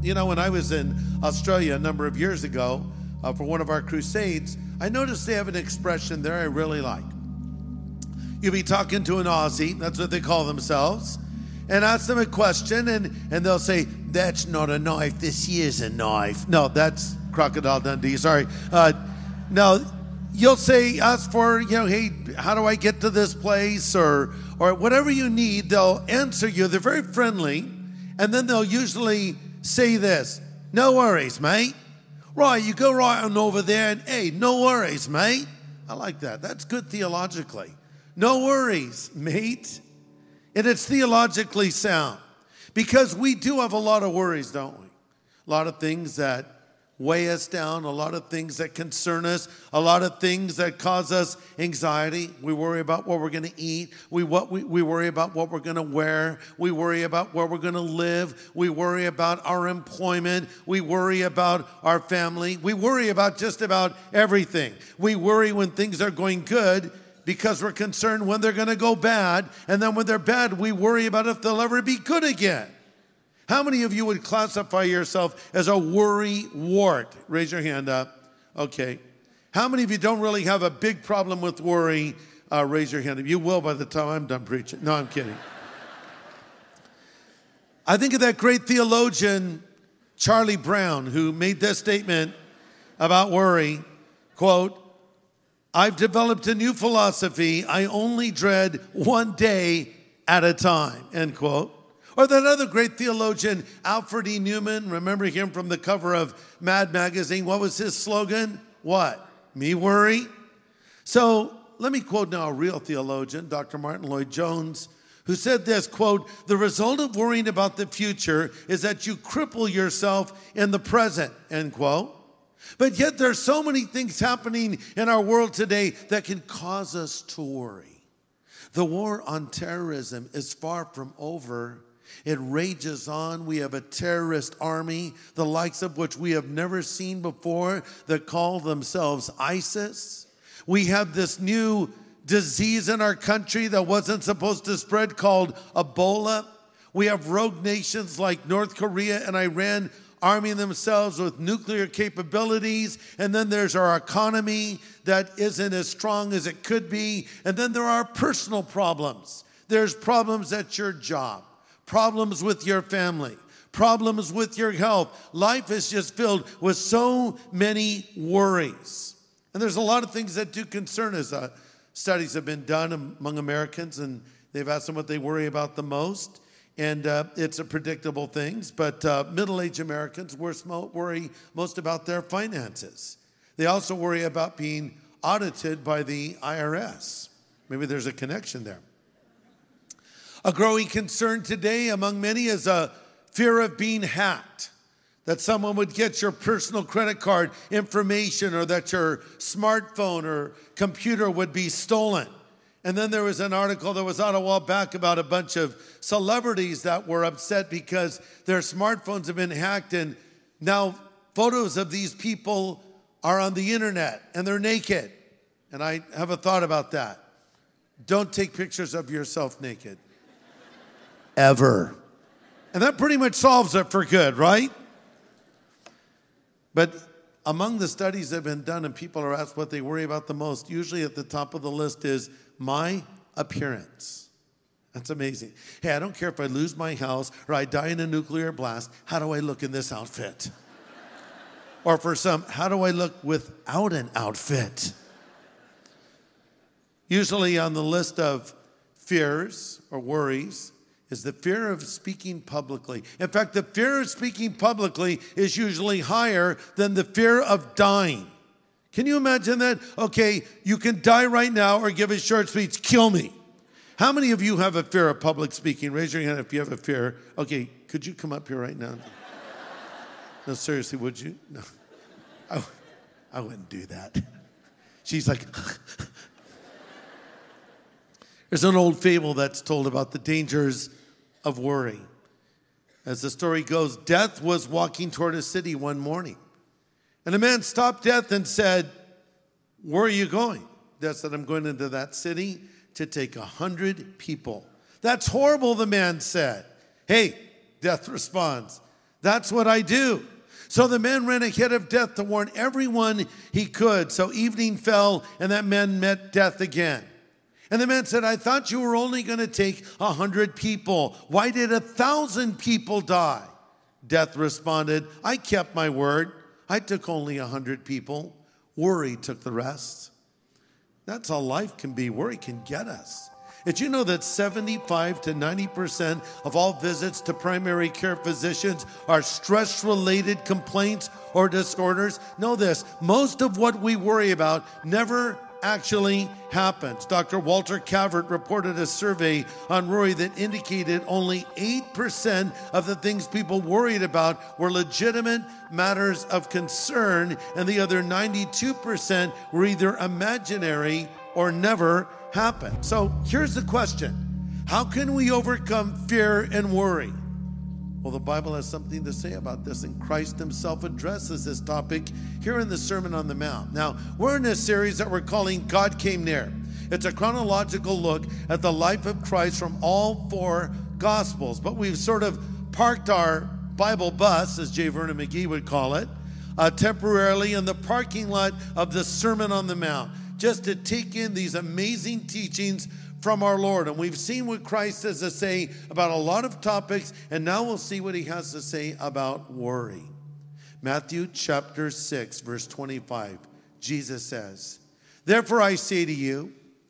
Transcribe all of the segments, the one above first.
when I was in Australia a number of years ago for one of our crusades, I noticed they have an expression there I really like. You'll be talking to an Aussie, that's what they call themselves, and ask them a question, and they'll say, "That's not a knife, this here's a knife." No, that's Crocodile Dundee, sorry. No, you'll say, ask for, hey, how do I get to this place? Or whatever you need, they'll answer you. They're very friendly. And then they'll usually say this, "No worries, mate." Right, you go right on over there and, "Hey, no worries, mate." I like that. That's good theologically. No worries, mate. And it's theologically sound. Because we do have a lot of worries, don't we? A lot of things that weigh us down, a lot of things that concern us, a lot of things that cause us anxiety. We worry about what we're going to eat. We worry about what we're going to wear. We worry about where we're going to live. We worry about our employment. We worry about our family. We worry about just about everything. We worry when things are going good because we're concerned when they're going to go bad. And then when they're bad, we worry about if they'll ever be good again. How many of you would classify yourself as a worry wart? Raise your hand up. Okay. How many of you don't really have a big problem with worry? Raise your hand up. You will by the time I'm done preaching. No, I'm kidding. I think of that great theologian, Charlie Brown, who made this statement about worry. Quote, "I've developed a new philosophy. I only dread one day at a time." End quote. Or that other great theologian, Alfred E. Newman, remember him from the cover of Mad Magazine. What was his slogan? What? Me worry? So let me quote now a real theologian, Dr. Martin Lloyd-Jones, who said this, quote, "The result of worrying about the future is that you cripple yourself in the present," end quote. But yet there's so many things happening in our world today that can cause us to worry. The war on terrorism is far from over. It rages on. We have a terrorist army, the likes of which we have never seen before, that call themselves ISIS. We have this new disease in our country that wasn't supposed to spread called Ebola. We have rogue nations like North Korea and Iran arming themselves with nuclear capabilities. And then there's our economy that isn't as strong as it could be. And then there are personal problems. There's problems at your job. Problems with your family, problems with your health. Life is just filled with so many worries. And there's a lot of things that do concern us. Studies have been done among Americans, and they've asked them what they worry about the most. And it's a predictable things, but middle-aged Americans worry most about their finances. They also worry about being audited by the IRS. Maybe there's a connection there. A growing concern today among many is a fear of being hacked, that someone would get your personal credit card information or that your smartphone or computer would be stolen. And then there was an article that was out a while back about a bunch of celebrities that were upset because their smartphones have been hacked, and now photos of these people are on the internet and they're naked. And I have a thought about that. Don't take pictures of yourself naked. Ever. And that pretty much solves it for good, right? But among the studies that have been done and people are asked what they worry about the most, usually at the top of the list is my appearance. That's amazing. Hey, I don't care if I lose my house or I die in a nuclear blast. How do I look in this outfit? Or for some, how do I look without an outfit? Usually on the list of fears or worries is the fear of speaking publicly. In fact, the fear of speaking publicly is usually higher than the fear of dying. Can you imagine that? Okay, you can die right now or give a short speech, kill me. How many of you have a fear of public speaking? Raise your hand if you have a fear. Okay, could you come up here right now? No, seriously, would you? No, I wouldn't do that. She's like, there's an old fable that's told about the dangers of worry. As the story goes, Death was walking toward a city one morning. And a man stopped Death and said, "Where are you going?" Death said, "I'm going into that city to take 100 people." "That's horrible," the man said. "Hey," Death responds, That's what I do. So the man ran ahead of death to warn everyone he could. So evening fell, and that man met death again. And the man said, I thought you were only going to take 100 people. Why did 1,000 people die? Death responded, I kept my word. I took only 100 people. Worry took the rest. That's how life can be. Worry can get us. Did you know that 75 to 90% of all visits to primary care physicians are stress-related complaints or disorders? Know this, most of what we worry about never actually happens. Dr. Walter Cavert reported a survey on worry that indicated only 8% of the things people worried about were legitimate matters of concern, and the other 92% were either imaginary or never happened. So here's the question. How can we overcome fear and worry? Well, the Bible has something to say about this, and Christ himself addresses this topic here in the Sermon on the Mount. Now, we're in a series that we're calling God Came Near. It's a chronological look at the life of Christ from all four Gospels, but we've sort of parked our Bible bus, as J. Vernon McGee would call it, temporarily in the parking lot of the Sermon on the Mount, just to take in these amazing teachings from our Lord. And we've seen what Christ has to say about a lot of topics, and now we'll see what he has to say about worry. Matthew chapter 6, verse 25, Jesus says, Therefore I say to you,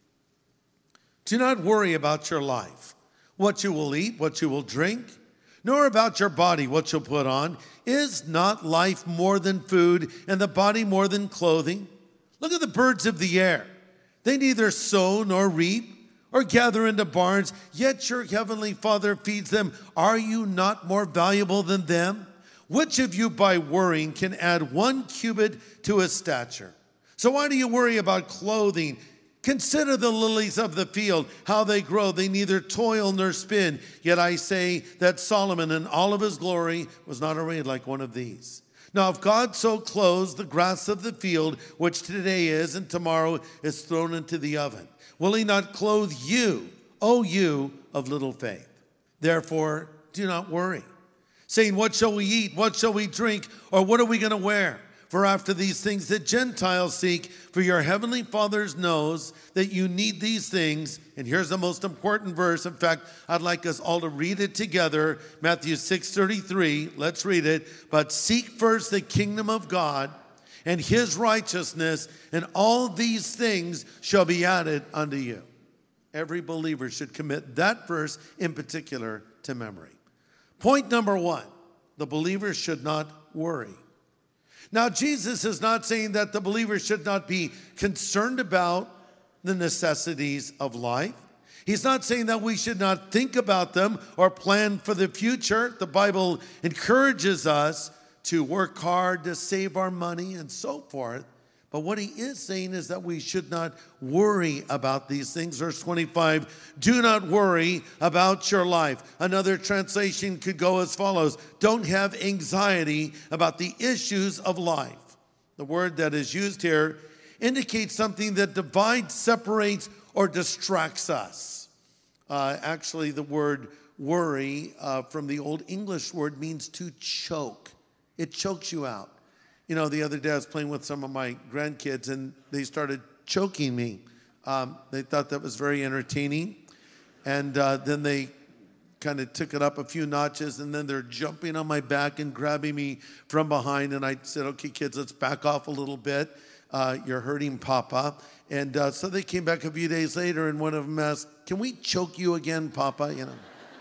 do not worry about your life, what you will eat, what you will drink, nor about your body, what you'll put on. Is not life more than food, and the body more than clothing? Look at the birds of the air. They neither sow nor reap or gather into barns, yet your heavenly Father feeds them. Are you not more valuable than them? Which of you by worrying can add 1 cubit to his stature? So why do you worry about clothing? Consider the lilies of the field, how they grow. They neither toil nor spin. Yet I say that Solomon in all of his glory was not arrayed like one of these. Now, if God so clothes the grass of the field, which today is and tomorrow is thrown into the oven, will he not clothe you, O you of little faith? Therefore, do not worry, saying, what shall we eat? What shall we drink? Or what are we going to wear? For after these things the Gentiles seek, for your heavenly Father knows that you need these things. And here's the most important verse. In fact, I'd like us all to read it together. Matthew 6:33. Let's read it. But seek first the kingdom of God and his righteousness, and all these things shall be added unto you. Every believer should commit that verse in particular to memory. Point number 1, the believer should not worry. Now, Jesus is not saying that the believer should not be concerned about the necessities of life. He's not saying that we should not think about them or plan for the future. The Bible encourages us to work hard to save our money and so forth. But what he is saying is that we should not worry about these things. Verse 25, do not worry about your life. Another translation could go as follows. Don't have anxiety about the issues of life. The word that is used here indicates something that divides, separates, or distracts us. Actually, the word worry from the Old English word means to choke. It chokes you out. You know, the other day I was playing with some of my grandkids and they started choking me. They thought that was very entertaining. And then they kind of took it up a few notches, and then they're jumping on my back and grabbing me from behind. And I said, okay, kids, let's back off a little bit. You're hurting Papa. And so they came back a few days later, and one of them asked, can we choke you again, Papa? You know,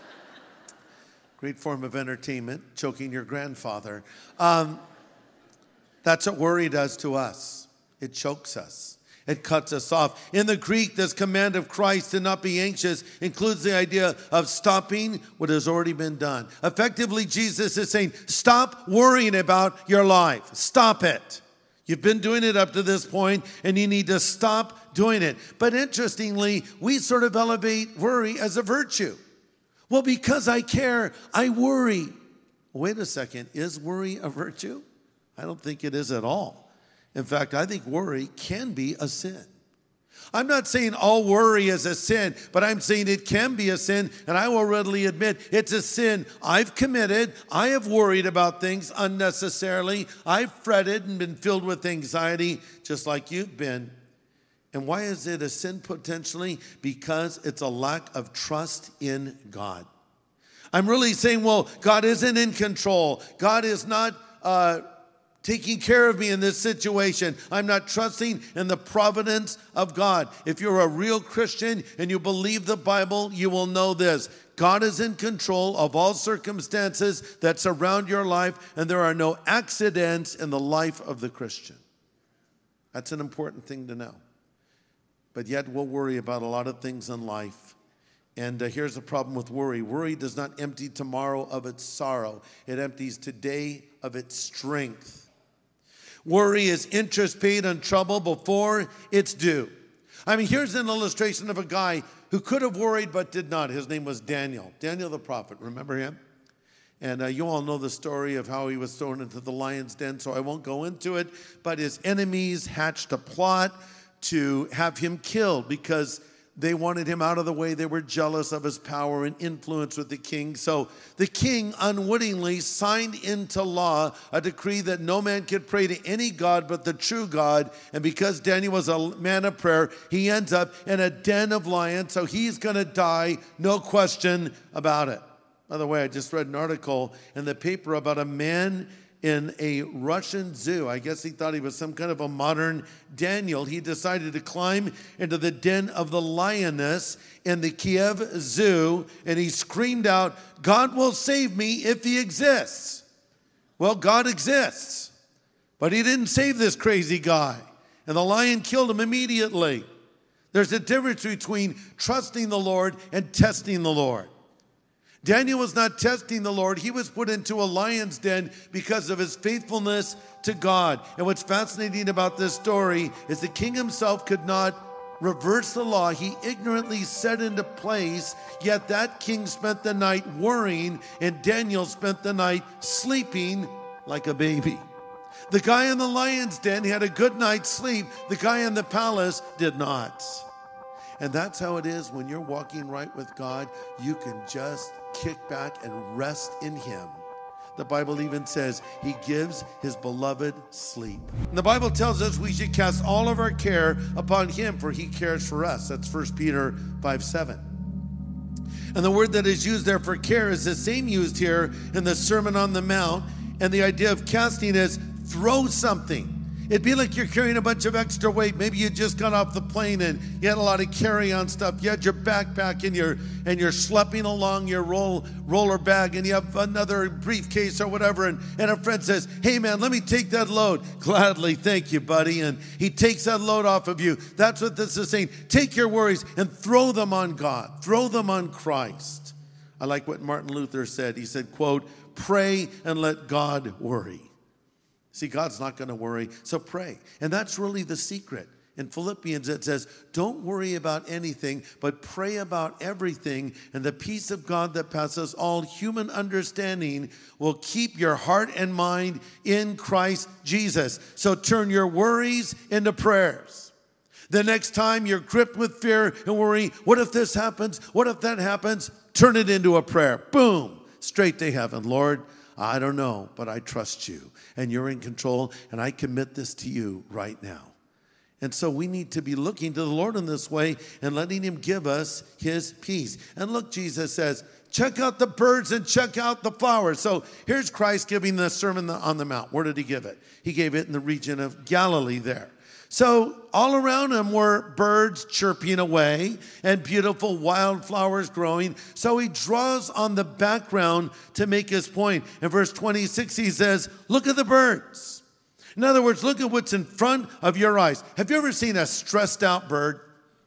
great form of entertainment, choking your grandfather. That's what worry does to us. It chokes us. It cuts us off. In the Greek, this command of Christ to not be anxious includes the idea of stopping what has already been done. Effectively, Jesus is saying, stop worrying about your life. Stop it. You've been doing it up to this point, and you need to stop doing it. But interestingly, we sort of elevate worry as a virtue. Well, because I care, I worry. Wait a second. Is worry a virtue? I don't think it is at all. In fact, I think worry can be a sin. I'm not saying all worry is a sin, but I'm saying it can be a sin, and I will readily admit it's a sin I've committed. I have worried about things unnecessarily. I've fretted and been filled with anxiety, just like you've been. And why is it a sin potentially? Because it's a lack of trust in God. I'm really saying, well, God isn't in control. God is not taking care of me in this situation. I'm not trusting in the providence of God. If you're a real Christian and you believe the Bible, you will know this. God is in control of all circumstances that surround your life, and there are no accidents in the life of the Christian. That's an important thing to know. But yet we'll worry about a lot of things in life. And here's the problem with worry. Worry does not empty tomorrow of its sorrow. It empties today of its strength. Worry is interest paid on trouble before it's due. I mean, here's an illustration of a guy who could have worried but did not. His name was Daniel. Daniel the prophet. Remember him? And you all know the story of how he was thrown into the lion's den, so I won't go into it. But his enemies hatched a plot to have him killed because they wanted him out of the way. They were jealous of his power and influence with the king. So the king unwittingly signed into law a decree that no man could pray to any god but the true God. And because Daniel was a man of prayer, he ends up in a den of lions. So he's going to die, no question about it. By the way, I just read an article in the paper about a man in a Russian zoo. I guess he thought he was some kind of a modern Daniel. He decided to climb into the den of the lioness in the Kiev Zoo, and he screamed out, "God will save me if he exists." Well, God exists, but he didn't save this crazy guy, and the lion killed him immediately. There's a difference between trusting the Lord and testing the Lord. Daniel was not testing the Lord. He was put into a lion's den because of his faithfulness to God. And what's fascinating about this story is the king himself could not reverse the law. He ignorantly set into place, yet that king spent the night worrying, and Daniel spent the night sleeping like a baby. The guy in the lion's den had a good night's sleep. The guy in the palace did not. And that's how it is when you're walking right with God. You can just kick back and rest in him. The Bible even says he gives his beloved sleep. And the Bible tells us we should cast all of our care upon him, for he cares for us. That's 1 Peter 5:7. And the word that is used there for care is the same used here in the Sermon on the Mount. And the idea of casting is throw something. It'd be like you're carrying a bunch of extra weight. Maybe you just got off the plane and you had a lot of carry-on stuff. You had your backpack and you're schlepping along your roller bag, and you have another briefcase or whatever, and a friend says, "Hey man, let me take that load." "Gladly, thank you, buddy." And he takes that load off of you. That's what this is saying. Take your worries and throw them on God. Throw them on Christ. I like what Martin Luther said. He said, quote, "Pray and let God worry." See, God's not going to worry, so pray. And that's really the secret. In Philippians, it says, don't worry about anything, but pray about everything, and the peace of God that passes all human understanding will keep your heart and mind in Christ Jesus. So turn your worries into prayers. The next time you're gripped with fear and worry, what if this happens? What if that happens? Turn it into a prayer. Boom, straight to heaven. Lord, I don't know, but I trust you, and you're in control, and I commit this to you right now. And so we need to be looking to the Lord in this way and letting him give us his peace. And look, Jesus says, check out the birds and check out the flowers. So here's Christ giving the Sermon on the Mount. Where did he give it? He gave it in the region of Galilee there. So all around him were birds chirping away and beautiful wildflowers growing. So he draws on the background to make his point. In verse 26, he says, look at the birds. In other words, look at what's in front of your eyes. Have you ever seen a stressed out bird?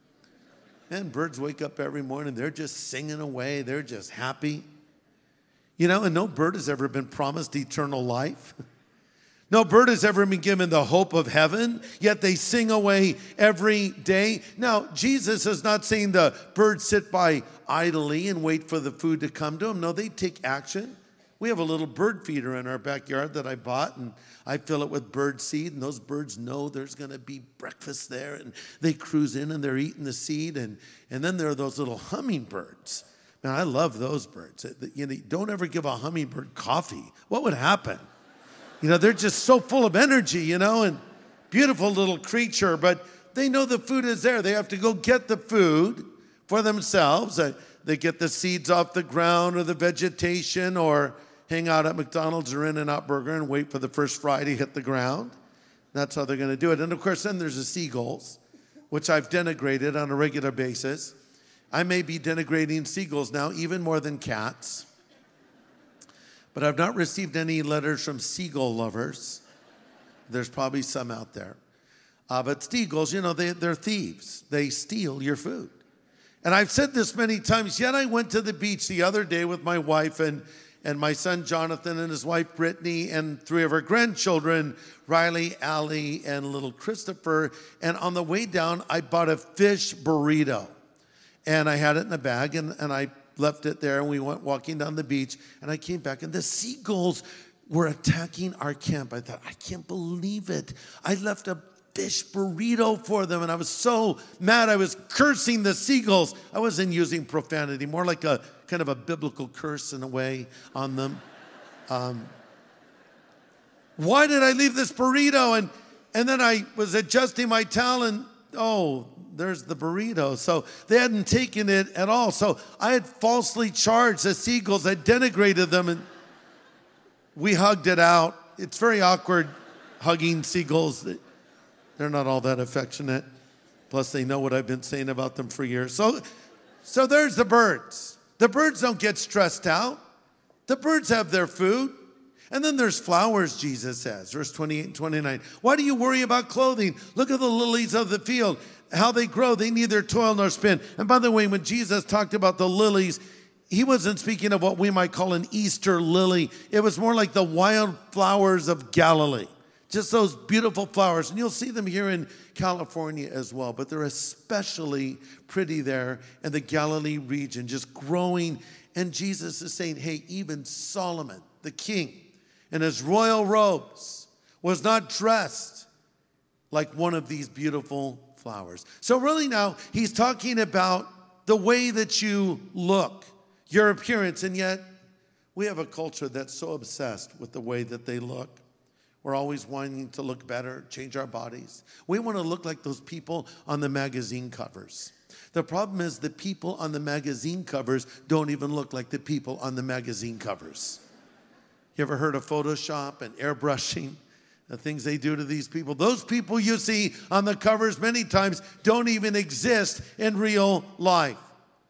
Man, birds wake up every morning. They're just singing away. They're just happy. You know, and no bird has ever been promised eternal life. No bird has ever been given the hope of heaven, yet they sing away every day. Now, Jesus is not saying the birds sit by idly and wait for the food to come to them. No, they take action. We have a little bird feeder in our backyard that I bought, and I fill it with bird seed, and those birds know there's going to be breakfast there, and they cruise in, and they're eating the seed, and then there are those little hummingbirds. Man, I love those birds. You know, don't ever give a hummingbird coffee. What would happen? You know, they're just so full of energy, you know, and beautiful little creature, but they know the food is there. They have to go get the food for themselves. They get the seeds off the ground or the vegetation, or hang out at McDonald's or In-N-Out Burger and wait for the first fry to hit the ground. That's how they're going to do it. And of course, then there's the seagulls, which I've denigrated on a regular basis. I may be denigrating seagulls now even more than cats. But I've not received any letters from seagull lovers. There's probably some out there. But seagulls, you know, they're thieves. They steal your food. And I've said this many times, yet I went to the beach the other day with my wife and my son Jonathan and his wife Brittany and 3 of our grandchildren, Riley, Allie, and little Christopher. And on the way down, I bought a fish burrito. And I had it in a bag, and I left it there, and we went walking down the beach, and I came back, and the seagulls were attacking our camp. I thought, I can't believe it. I left a fish burrito for them, and I was so mad. I was cursing the seagulls. I wasn't using profanity, more like a kind of a biblical curse in a way on them. Why did I leave this burrito? And then I was adjusting my towel, and there's the burrito. So they hadn't taken it at all. So I had falsely charged the seagulls. I denigrated them, and we hugged it out. It's very awkward hugging seagulls. They're not all that affectionate. Plus, they know what I've been saying about them for years. So there's the birds. The birds don't get stressed out. The birds have their food. And then there's flowers, Jesus says, verse 28 and 29. Why do you worry about clothing? Look at the lilies of the field, how they grow. They neither toil nor spin. And by the way, when Jesus talked about the lilies, he wasn't speaking of what we might call an Easter lily. It was more like the wild flowers of Galilee. Just those beautiful flowers. And you'll see them here in California as well. But they're especially pretty there in the Galilee region, just growing. And Jesus is saying, hey, even Solomon, the king, in his royal robes, was not dressed like one of these beautiful flowers. So really now, he's talking about the way that you look, your appearance, and yet we have a culture that's so obsessed with the way that they look. We're always wanting to look better, change our bodies. We want to look like those people on the magazine covers. The problem is the people on the magazine covers don't even look like the people on the magazine covers. You ever heard of Photoshop and airbrushing? The things they do to these people. Those people you see on the covers many times don't even exist in real life.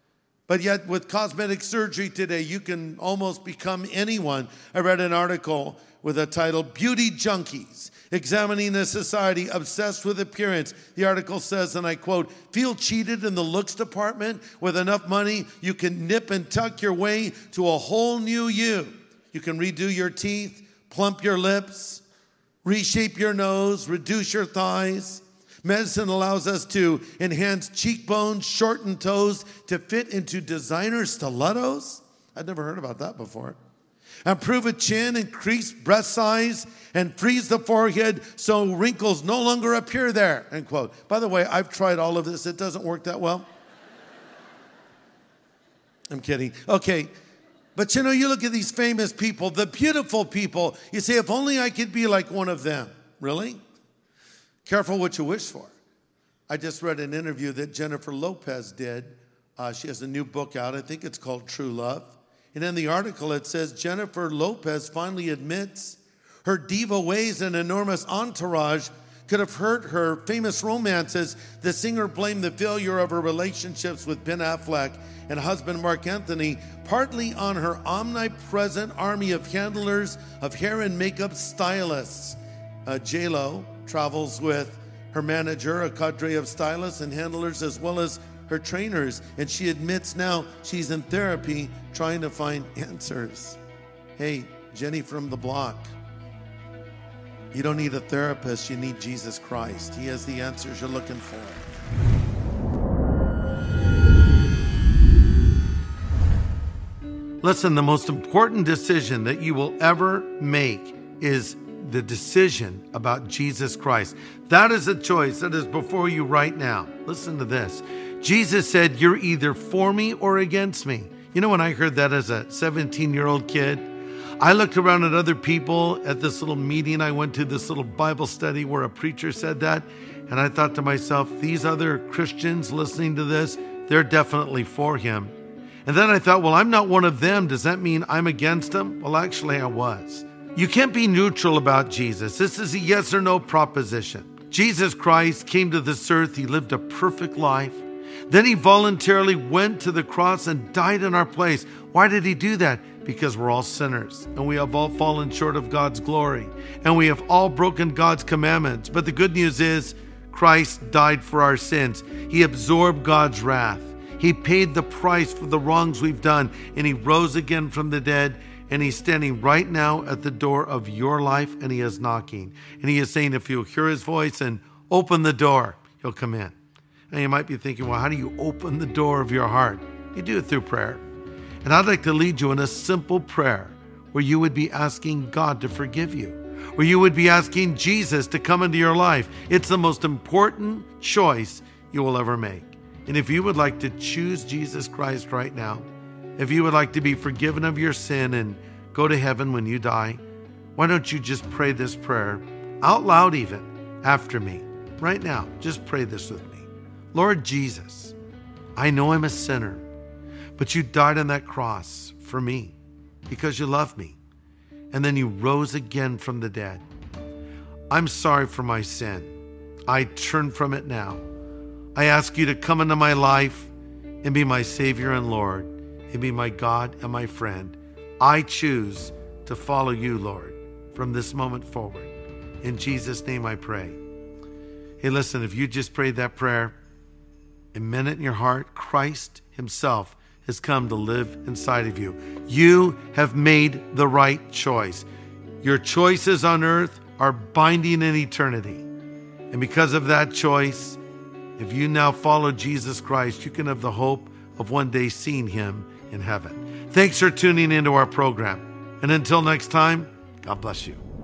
But yet with cosmetic surgery today, you can almost become anyone. I read an article with a title, Beauty Junkies, Examining a Society Obsessed with Appearance. The article says, and I quote, feel cheated in the looks department? With enough money, you can nip and tuck your way to a whole new you. You can redo your teeth, plump your lips, reshape your nose, reduce your thighs. Medicine allows us to enhance cheekbones, shorten toes to fit into designer stilettos. I'd never heard about that before. Improve a chin, increase breast size, and freeze the forehead so wrinkles no longer appear there, end quote. By the way, I've tried all of this. It doesn't work that well. I'm kidding. Okay. But you know, you look at these famous people, the beautiful people, you say, if only I could be like one of them. Really? Careful what you wish for. I just read an interview that Jennifer Lopez did. She has a new book out. I think it's called True Love. And in the article, it says Jennifer Lopez finally admits her diva ways and enormous entourage could have hurt her famous romances. The singer blamed the failure of her relationships with Ben Affleck and husband Mark Anthony partly on her omnipresent army of handlers, of hair and makeup stylists. J-Lo travels with her manager, a cadre of stylists and handlers, as well as her trainers. And she admits now she's in therapy trying to find answers. Hey, Jenny from the block, you don't need a therapist, you need Jesus Christ. He has the answers you're looking for. Listen, the most important decision that you will ever make is the decision about Jesus Christ. That is a choice that is before you right now. Listen to this. Jesus said, you're either for me or against me. You know, when I heard that as a 17-year-old kid, I looked around at other people at this little meeting I went to, this little Bible study where a preacher said that. And I thought to myself, these other Christians listening to this, they're definitely for him. And then I thought, well, I'm not one of them. Does that mean I'm against him? Well, actually, I was. You can't be neutral about Jesus. This is a yes or no proposition. Jesus Christ came to this earth. He lived a perfect life. Then he voluntarily went to the cross and died in our place. Why did he do that? Because we're all sinners and we have all fallen short of God's glory and we have all broken God's commandments. But the good news is Christ died for our sins. He absorbed God's wrath. He paid the price for the wrongs we've done, and he rose again from the dead. And he's standing right now at the door of your life, and he is knocking. And he is saying, if you'll hear his voice and open the door, he'll come in. And you might be thinking, well, how do you open the door of your heart? You do it through prayer. And I'd like to lead you in a simple prayer where you would be asking God to forgive you, where you would be asking Jesus to come into your life. It's the most important choice you will ever make. And if you would like to choose Jesus Christ right now, if you would like to be forgiven of your sin and go to heaven when you die, why don't you just pray this prayer out loud even after me right now? Just pray this with me. Lord Jesus, I know I'm a sinner, but you died on that cross for me because you love me. And then you rose again from the dead. I'm sorry for my sin. I turn from it now. I ask you to come into my life and be my Savior and Lord. And be my God and my friend. I choose to follow you, Lord, from this moment forward. In Jesus' name I pray. Hey, listen, if you just prayed that prayer and meant it in your heart, Christ himself has come to live inside of you. You have made the right choice. Your choices on earth are binding in eternity. And because of that choice, if you now follow Jesus Christ, you can have the hope of one day seeing him in heaven. Thanks for tuning into our program. And until next time, God bless you.